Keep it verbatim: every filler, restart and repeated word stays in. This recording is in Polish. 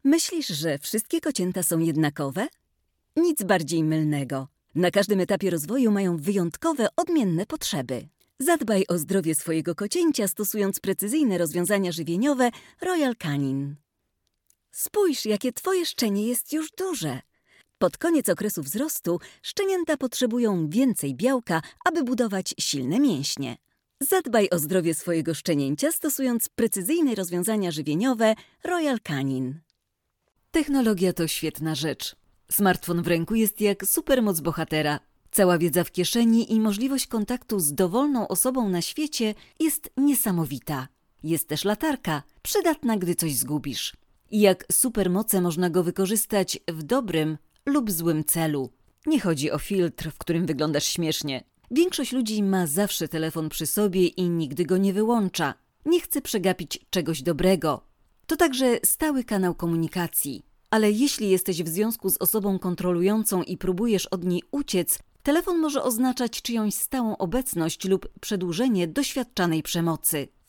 Myślisz, że wszystkie kocięta są jednakowe? Nic bardziej mylnego. Na każdym etapie rozwoju mają wyjątkowe, odmienne potrzeby. Zadbaj o zdrowie swojego kocięcia, stosując precyzyjne rozwiązania żywieniowe Royal Canin. Spójrz, jakie twoje szczenie jest już duże. Pod koniec okresu wzrostu szczenięta potrzebują więcej białka, aby budować silne mięśnie. Zadbaj o zdrowie swojego szczenięcia, stosując precyzyjne rozwiązania żywieniowe Royal Canin. Technologia to świetna rzecz. Smartfon w ręku jest jak supermoc bohatera. Cała wiedza w kieszeni i możliwość kontaktu z dowolną osobą na świecie jest niesamowita. Jest też latarka, przydatna, gdy coś zgubisz. I jak supermoce można go wykorzystać w dobrym lub złym celu. Nie chodzi o filtr, w którym wyglądasz śmiesznie. Większość ludzi ma zawsze telefon przy sobie i nigdy go nie wyłącza. Nie chce przegapić czegoś dobrego. To także stały kanał komunikacji. Ale jeśli jesteś w związku z osobą kontrolującą i próbujesz od niej uciec, telefon może oznaczać czyjąś stałą obecność lub przedłużenie doświadczanej przemocy.